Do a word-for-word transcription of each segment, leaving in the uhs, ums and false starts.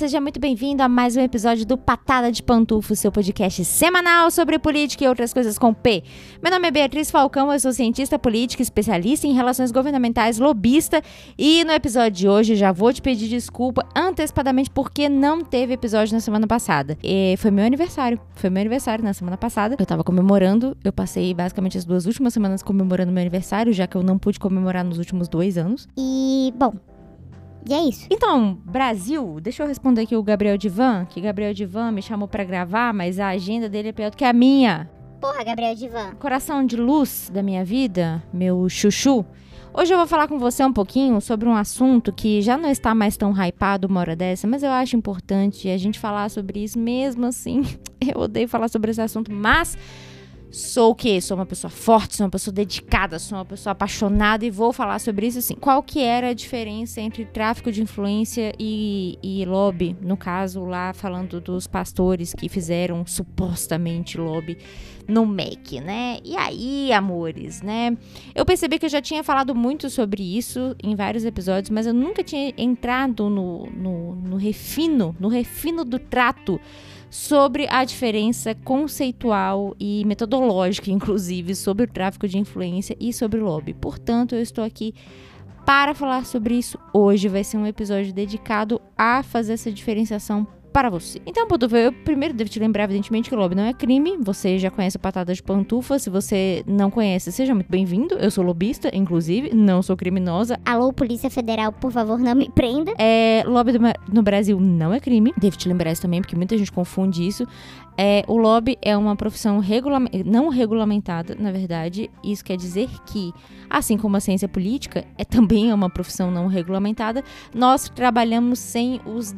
seja muito bem-vindo a mais um episódio do Patada de Pantufo, seu podcast semanal sobre política e outras coisas com P. Meu nome é Beatriz Falcão, eu sou cientista política, especialista em relações governamentais, lobista, e no episódio de hoje já vou te pedir desculpa antecipadamente porque não teve episódio na semana passada. E foi meu aniversário, foi meu aniversário na semana passada, eu tava comemorando, eu passei basicamente as duas últimas semanas comemorando meu aniversário, já que eu não pude comemorar nos últimos dois anos. E, bom... E é isso. Então, Brasil, deixa eu responder aqui o Gabriel Divan, que Gabriel Divan me chamou pra gravar, mas a agenda dele é pior do que a minha. Porra, Gabriel Divan. Coração de luz da minha vida, meu chuchu. Hoje eu vou falar com você um pouquinho sobre um assunto que já não está mais tão hypado uma hora dessa, mas eu acho importante a gente falar sobre isso mesmo assim. Eu odeio falar sobre esse assunto, mas... Sou o quê? Sou uma pessoa forte, sou uma pessoa dedicada, sou uma pessoa apaixonada e vou falar sobre isso sim. Qual que era a diferença entre tráfico de influência e, e lobby? No caso, lá falando dos pastores que fizeram supostamente lobby no M E C, né? E aí, amores, né? Eu percebi que eu já tinha falado muito sobre isso em vários episódios, mas eu nunca tinha entrado no, no, no refino, no refino do trato sobre a diferença conceitual e metodológica, inclusive, sobre o tráfico de influência e sobre o lobby. Portanto, eu estou aqui para falar sobre isso hoje. Vai ser um episódio dedicado a fazer essa diferenciação para você. Então, Pantufo, eu primeiro devo te lembrar, evidentemente, que o lobby não é crime. Você já conhece o Patada de Pantufa. Se você não conhece, seja muito bem-vindo. Eu sou lobista, inclusive, não sou criminosa. Alô, Polícia Federal, por favor, não me prenda. É, lobby do, no Brasil não é crime. Devo te lembrar isso também, porque muita gente confunde isso. É, o lobby é uma profissão regula- não regulamentada, na verdade. Isso quer dizer que, assim como a ciência política, é também uma profissão não regulamentada. Nós trabalhamos sem os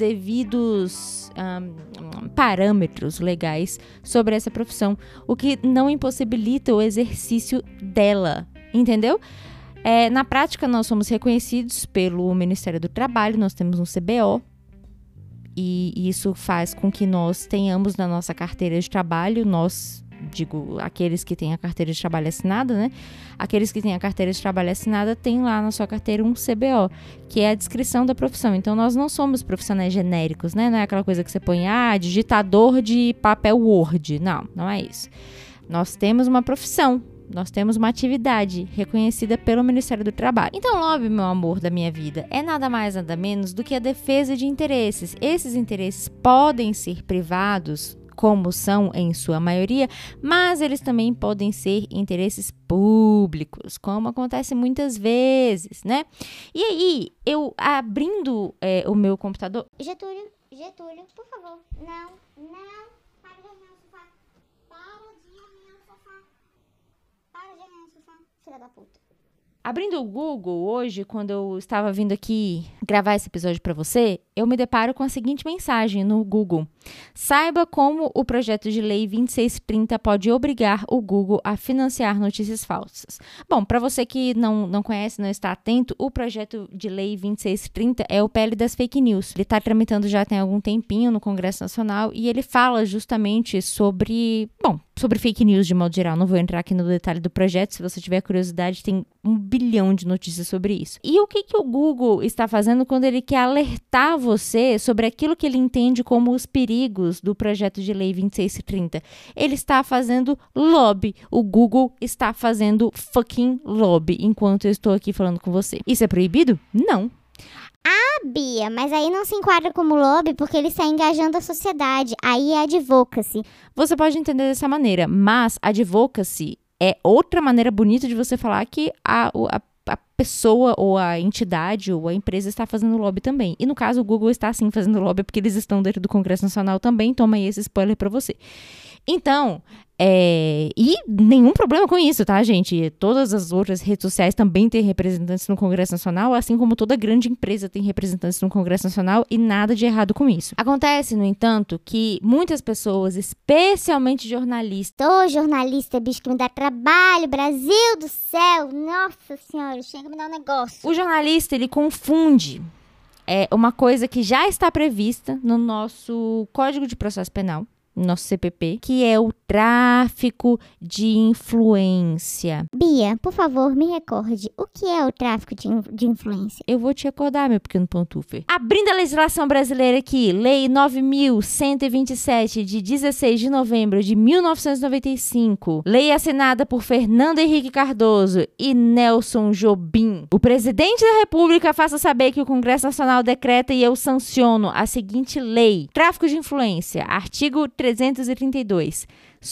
devidos um, parâmetros legais sobre essa profissão, o que não impossibilita o exercício dela, entendeu? É, na prática, nós somos reconhecidos pelo Ministério do Trabalho, nós temos um C B O, e isso faz com que nós tenhamos na nossa carteira de trabalho, nós, digo, aqueles que têm a carteira de trabalho assinada, né? Aqueles que têm a carteira de trabalho assinada têm lá na sua carteira um C B O, que é a descrição da profissão. Então, nós não somos profissionais genéricos, né? Não é aquela coisa que você põe, ah, digitador de papel Word. Não, não é isso. Nós temos uma profissão. Nós temos uma atividade reconhecida pelo Ministério do Trabalho. Então, lobby, meu amor da minha vida, é nada mais, nada menos do que a defesa de interesses. Esses interesses podem ser privados, como são em sua maioria, mas eles também podem ser interesses públicos, como acontece muitas vezes, né? E aí, eu abrindo é, o meu computador... Getúlio, Getúlio, por favor, não, não, para de arranhar o sofá, para de arranhar o sofá. Para de arranhar o sofá, filha da puta. Abrindo o Google hoje, quando eu estava vindo aqui gravar esse episódio para você, eu me deparo com a seguinte mensagem no Google. Saiba como o projeto de lei vinte e seis trinta pode obrigar o Google a financiar notícias falsas. Bom, para você que não, não conhece, não está atento, o projeto de lei vinte e seis trinta é o P L das fake news. Ele está tramitando já tem algum tempinho no Congresso Nacional e ele fala justamente sobre, bom, sobre fake news de modo geral. Não vou entrar aqui no detalhe do projeto, se você tiver curiosidade, tem um bilhão de notícias sobre isso. E o que, que o Google está fazendo quando ele quer alertar você sobre aquilo que ele entende como os perigos do projeto de lei vinte e seis trinta? Ele está fazendo lobby. O Google está fazendo fucking lobby enquanto eu estou aqui falando com você. Isso é proibido? Não. Ah, Bia, mas aí não se enquadra como lobby porque ele está engajando a sociedade. Aí é advocacy. Você pode entender dessa maneira, mas advocacy é outra maneira bonita de você falar que a, a, a pessoa ou a entidade ou a empresa está fazendo lobby também. E no caso, o Google está sim fazendo lobby porque eles estão dentro do Congresso Nacional também. Toma aí esse spoiler para você. Então, é... e nenhum problema com isso, tá, gente? Todas as outras redes sociais também têm representantes no Congresso Nacional, assim como toda grande empresa tem representantes no Congresso Nacional e nada de errado com isso. Acontece, no entanto, que muitas pessoas, especialmente jornalistas... Ô, jornalista, bicho, que me dá trabalho, Brasil do céu, nossa senhora, chega a me dar um negócio. O jornalista, ele confunde é, uma coisa que já está prevista no nosso Código de Processo Penal, nosso C P P, que é o tráfico de influência. Bia, por favor, me recorde, o que é o tráfico de, in- de influência? Eu vou te acordar, meu pequeno pantufer. Abrindo a legislação brasileira aqui, Lei nove mil cento e vinte e sete, de dezesseis de novembro de mil novecentos e noventa e cinco. Lei assinada por Fernando Henrique Cardoso e Nelson Jobim. O presidente da República faça saber que o Congresso Nacional decreta e eu sanciono a seguinte lei. Tráfico de influência. Artigo trezentos e trinta e dois.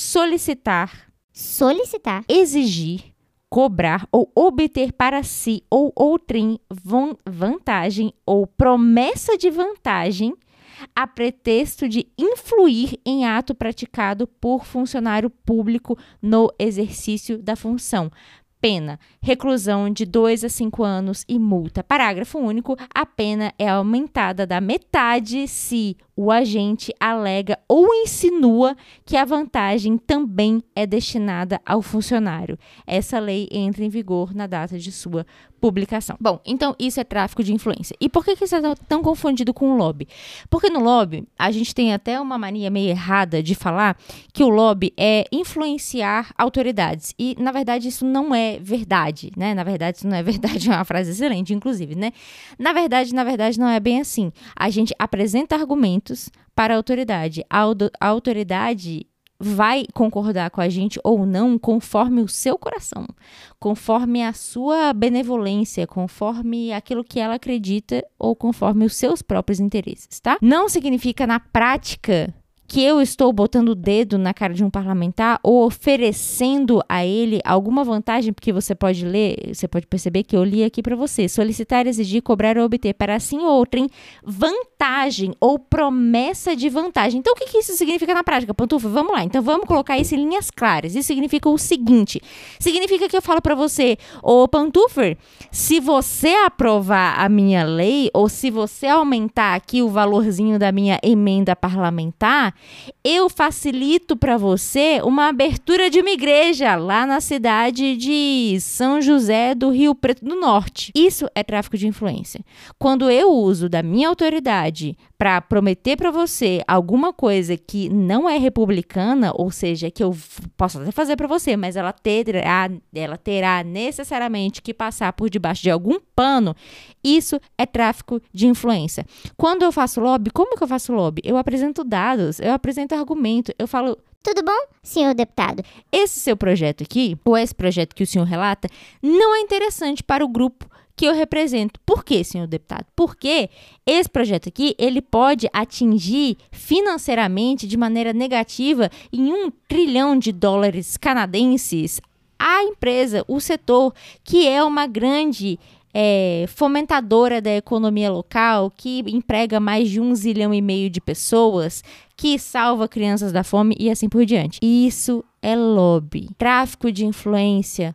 Solicitar, Solicitar, exigir, cobrar ou obter para si ou outrem van- vantagem ou promessa de vantagem a pretexto de influir em ato praticado por funcionário público no exercício da função. Pena, reclusão de dois a cinco anos e multa. Parágrafo único, a pena é aumentada da metade se o agente alega ou insinua que a vantagem também é destinada ao funcionário. Essa lei entra em vigor na data de sua publicação. Bom, então isso é tráfico de influência. E por que que isso é tão confundido com o lobby? Porque no lobby, a gente tem até uma mania meio errada de falar que o lobby é influenciar autoridades. E, na verdade, isso não é verdade, né? Na verdade, isso não é verdade, é uma frase excelente, inclusive, né? Na verdade, na verdade, não é bem assim. A gente apresenta argumentos para a autoridade. A, audo- a autoridade vai concordar com a gente ou não conforme o seu coração, conforme a sua benevolência, conforme aquilo que ela acredita ou conforme os seus próprios interesses, tá? Não significa na prática que eu estou botando o dedo na cara de um parlamentar ou oferecendo a ele alguma vantagem, porque você pode ler, você pode perceber que eu li aqui para você. Solicitar, exigir, cobrar ou obter para si ou outrem vantagem ou promessa de vantagem. Então, o que, que isso significa na prática, Pantufa? Vamos lá. Então, vamos colocar isso em linhas claras. Isso significa o seguinte. Significa que eu falo para você, ô Pantufer, se você aprovar a minha lei ou se você aumentar aqui o valorzinho da minha emenda parlamentar, eu facilito para você uma abertura de uma igreja lá na cidade de São José do Rio Preto do Norte. Isso é tráfico de influência. Quando eu uso da minha autoridade para prometer para você alguma coisa que não é republicana, ou seja, que eu posso até fazer para você, mas ela terá, ela terá necessariamente que passar por debaixo de algum pano, isso é tráfico de influência. Quando eu faço lobby, como que eu faço lobby? Eu apresento dados, eu apresento argumento, eu falo... Tudo bom, senhor deputado? Esse seu projeto aqui, ou esse projeto que o senhor relata, não é interessante para o grupo que eu represento. Por quê, senhor deputado? Porque esse projeto aqui, ele pode atingir financeiramente de maneira negativa em um trilhão de dólares canadenses a empresa, o setor, que é uma grande é, fomentadora da economia local, que emprega mais de um zilhão e meio de pessoas, que salva crianças da fome e assim por diante. Isso é lobby. Tráfico de influência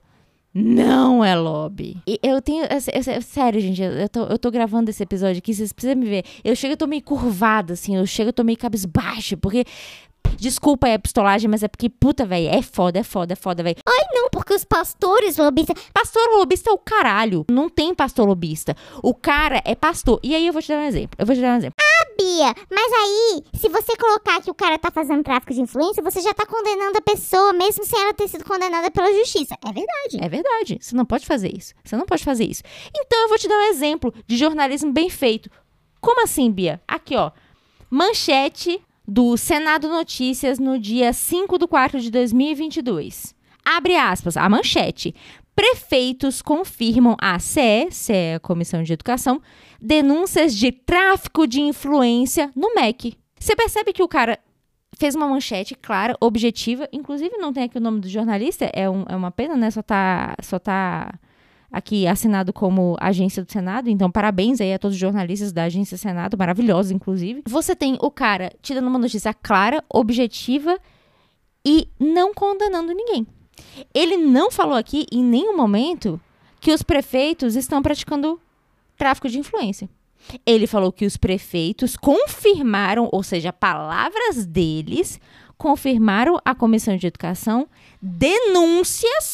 não é lobby. E eu tenho... Eu, eu, sério, gente, eu tô, eu tô gravando esse episódio aqui, vocês precisam me ver. Eu chego e tô meio curvada, assim, eu chego e tô meio cabisbaixa, porque... Desculpa a pistolagem, mas é porque, puta, velho, é foda, é foda, é foda, velho. Ai, não, porque os pastores lobistas... Pastor lobista é o caralho. Não tem pastor lobista. O cara é pastor. E aí eu vou te dar um exemplo. Eu vou te dar um exemplo. Ah, Bia, mas aí, se você colocar que o cara tá fazendo tráfico de influência, você já tá condenando a pessoa, mesmo sem ela ter sido condenada pela justiça. É verdade. É verdade. Você não pode fazer isso. Você não pode fazer isso. Então eu vou te dar um exemplo de jornalismo bem feito. Como assim, Bia? Aqui, ó. Manchete do Senado Notícias no dia cinco de quatro de dois mil e vinte e dois. Abre aspas, a manchete. Prefeitos confirmam à C E, C E é a Comissão de Educação, denúncias de tráfico de influência no M E C. Você percebe que o cara fez uma manchete clara, objetiva, inclusive não tem aqui o nome do jornalista, é, um, é uma pena, né? Só tá, só tá aqui assinado como agência do Senado, então parabéns aí a todos os jornalistas da agência Senado, maravilhosos inclusive. Você tem o cara te dando uma notícia clara, objetiva e não condenando ninguém. Ele não falou aqui em nenhum momento que os prefeitos estão praticando tráfico de influência. Ele falou que os prefeitos confirmaram, ou seja, palavras deles, confirmaram à Comissão de Educação denúncias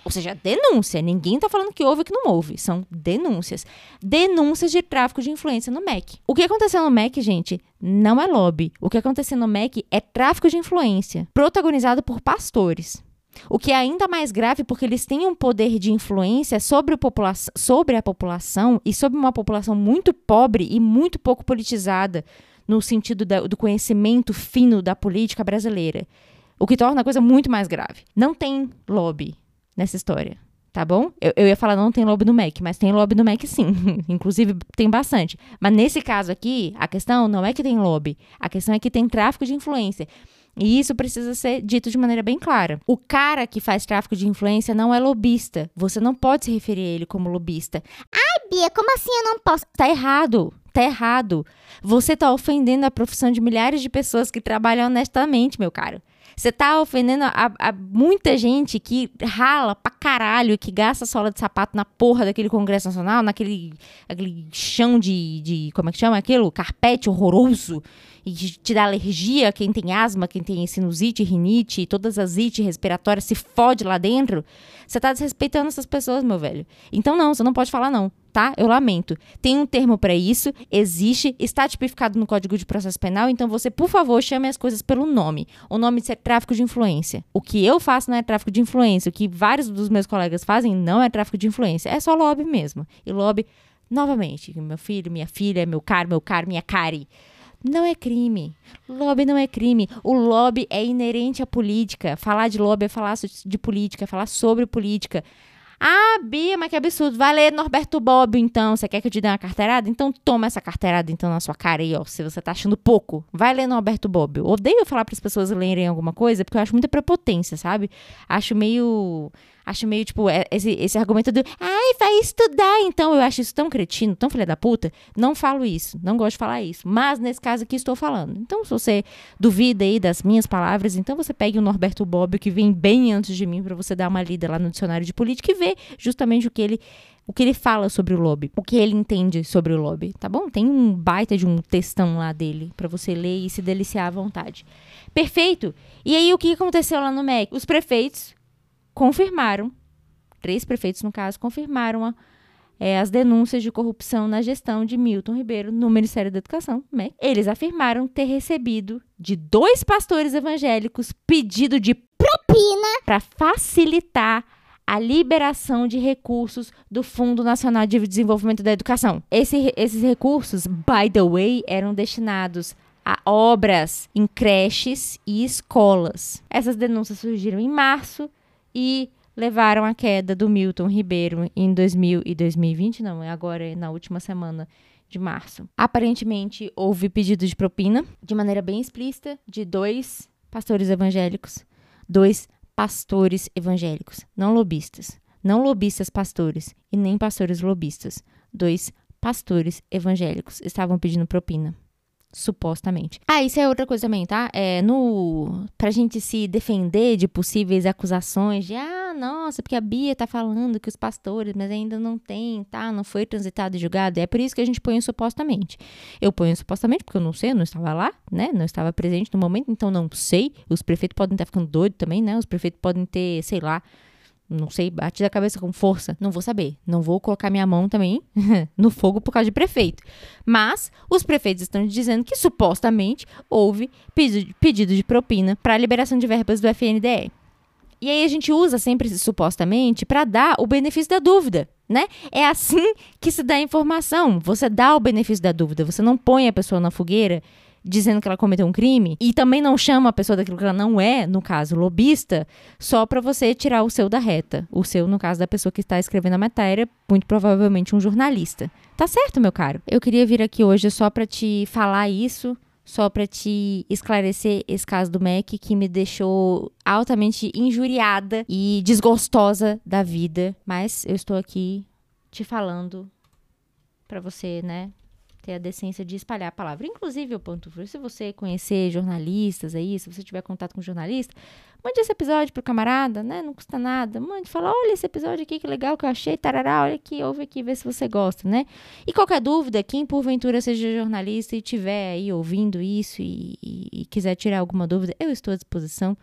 Ou seja, denúncia. Ninguém tá falando que houve ou que não houve. São denúncias. Denúncias de tráfico de influência no M E C. O que aconteceu no M E C, gente, não é lobby. O que aconteceu no M E C é tráfico de influência, protagonizado por pastores. O que é ainda mais grave porque eles têm um poder de influência sobre, popula- sobre a população e sobre uma população muito pobre e muito pouco politizada no sentido da, do conhecimento fino da política brasileira. O que torna a coisa muito mais grave. Não tem lobby nessa história, tá bom? Eu, eu ia falar não tem lobby no M E C, mas tem lobby no M E C sim. Inclusive tem bastante. Mas nesse caso aqui, a questão não é que tem lobby. A questão é que tem tráfico de influência. E isso precisa ser dito de maneira bem clara. O cara que faz tráfico de influência não é lobista. Você não pode se referir a ele como lobista. Ai, Bia, como assim eu não posso? Tá errado. Tá errado. Você tá ofendendo a profissão de milhares de pessoas que trabalham honestamente, meu caro. Você tá ofendendo a, a muita gente que rala pra caralho, que gasta sola de sapato na porra daquele Congresso Nacional, naquele aquele chão de, de... Como é que chama aquilo? Carpete horroroso. E te dá alergia, quem tem asma, quem tem sinusite, rinite, todas as ites respiratórias se fode lá dentro. Você tá desrespeitando essas pessoas, meu velho. Então não, você não pode falar não, tá? Eu lamento. Tem um termo pra isso, existe, está tipificado no Código de Processo Penal, então você, por favor, chame as coisas pelo nome. O nome disso é tráfico de influência. O que eu faço não é tráfico de influência, o que vários dos meus colegas fazem não é tráfico de influência, é só lobby mesmo. E lobby, novamente, meu filho, minha filha, meu caro, meu caro, minha cari. Não é crime. Lobby não é crime. O lobby é inerente à política. Falar de lobby é falar de política, é falar sobre política. Ah, Bia, mas que absurdo. Vai ler Norberto Bobbio, então. Você quer que eu te dê uma carteirada? Então toma essa carteirada, então, na sua cara aí, ó. Se você tá achando pouco, vai ler Norberto Bobbio. Odeio falar para as pessoas lerem alguma coisa, porque eu acho muita prepotência, sabe? Acho meio... Acho meio, tipo, esse, esse argumento do... Ai, vai estudar, então. Eu acho isso tão cretino, tão filha da puta. Não falo isso. Não gosto de falar isso. Mas, nesse caso aqui, estou falando. Então, se você duvida aí das minhas palavras, então você pegue o Norberto Bobbio, que vem bem antes de mim, para você dar uma lida lá no dicionário de política e ver justamente o que ele... O que ele fala sobre o lobby, o que ele entende sobre o lobby, tá bom? Tem um baita de um textão lá dele pra você ler e se deliciar à vontade. Perfeito! E aí, o que aconteceu lá no M E C? Os prefeitos confirmaram, três prefeitos no caso, confirmaram a, é, as denúncias de corrupção na gestão de Milton Ribeiro no Ministério da Educação, M E C. Eles afirmaram ter recebido de dois pastores evangélicos pedido de propina para facilitar a liberação de recursos do Fundo Nacional de Desenvolvimento da Educação. Esse, esses recursos, by the way, eram destinados a obras em creches e escolas. Essas denúncias surgiram em março e levaram à queda do Milton Ribeiro em dois mil e dois mil e vinte, não, agora na última semana de março. Aparentemente, houve pedido de propina, de maneira bem explícita, de dois pastores evangélicos, dois pastores evangélicos, não lobistas, não lobistas pastores e nem pastores lobistas. Dois pastores evangélicos estavam pedindo propina, supostamente. Ah, isso é outra coisa também, tá? É no pra gente se defender de possíveis acusações de ah, nossa, porque a Bia tá falando que os pastores, mas ainda não tem, tá? Não foi transitado e julgado. É por isso que a gente põe o supostamente. Eu ponho supostamente porque eu não sei, eu não estava lá, né? Não estava presente no momento, então não sei. Os prefeitos podem estar ficando doidos também, né? Os prefeitos podem ter, sei lá, não sei, bate da cabeça com força. Não vou saber. Não vou colocar minha mão também no fogo por causa de prefeito. Mas os prefeitos estão dizendo que supostamente houve pedido, pedido de propina para a liberação de verbas do F N D E. E aí a gente usa sempre esse supostamente para dar o benefício da dúvida, né? É assim que se dá a informação. Você dá o benefício da dúvida. Você não põe a pessoa na fogueira dizendo que ela cometeu um crime e também não chama a pessoa daquilo que ela não é, no caso, lobista, só para você tirar o seu da reta. O seu, no caso da pessoa que está escrevendo a matéria, muito provavelmente um jornalista. Tá certo, meu caro? Eu queria vir aqui hoje só para te falar isso, só para te esclarecer esse caso do M E C que me deixou altamente injuriada e desgostosa da vida. Mas eu estou aqui te falando para você, né, ter a decência de espalhar a palavra. Inclusive, o ponto, se você conhecer jornalistas aí, se você tiver contato com jornalista, mande esse episódio pro camarada, né? Não custa nada. Mande, fala, olha esse episódio aqui, que legal que eu achei, tarará, olha aqui, ouve aqui, vê se você gosta, né? E qualquer dúvida, quem porventura seja jornalista e tiver aí ouvindo isso e, e, e quiser tirar alguma dúvida, eu estou à disposição.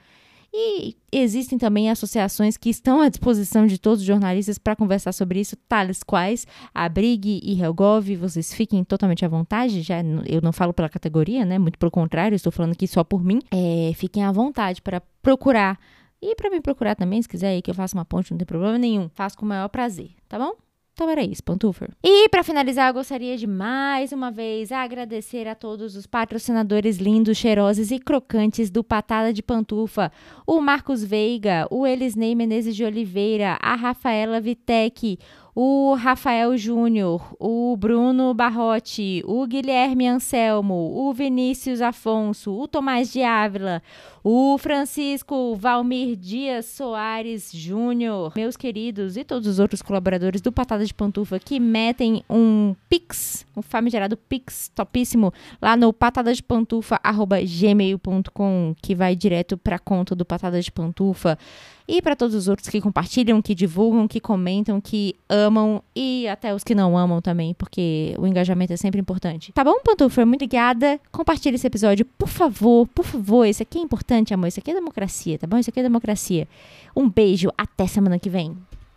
E existem também associações que estão à disposição de todos os jornalistas para conversar sobre isso, tais quais a Brig e Helgov. Vocês fiquem totalmente à vontade, já eu não falo pela categoria, né? Muito pelo contrário, eu estou falando aqui só por mim. É, fiquem à vontade para procurar. E para me procurar também, se quiser aí que eu faça uma ponte, não tem problema nenhum. Faço com o maior prazer, tá bom? Então era isso, Pantufa. E para finalizar, eu gostaria de mais uma vez agradecer a todos os patrocinadores lindos, cheirosos e crocantes do Patada de Pantufa. O Marcos Veiga, o Elisnei Menezes de Oliveira, a Rafaela Vitec, o Rafael Júnior, o Bruno Barrotti, o Guilherme Anselmo, o Vinícius Afonso, o Tomás de Ávila, o Francisco Valmir Dias Soares Júnior, meus queridos, e todos os outros colaboradores do Patada de Pantufa que metem um pix, um famigerado pix topíssimo lá no patadadepantufa arroba gmail ponto com, que vai direto para a conta do Patada de Pantufa. E para todos os outros que compartilham, que divulgam, que comentam, que amam e até os que não amam também, porque o engajamento é sempre importante. Tá bom, Pantufa? Muito obrigada. Compartilhe esse episódio, por favor, por favor. Isso aqui é importante, amor. Isso aqui é democracia, tá bom? Isso aqui é democracia. Um beijo. Até semana que vem.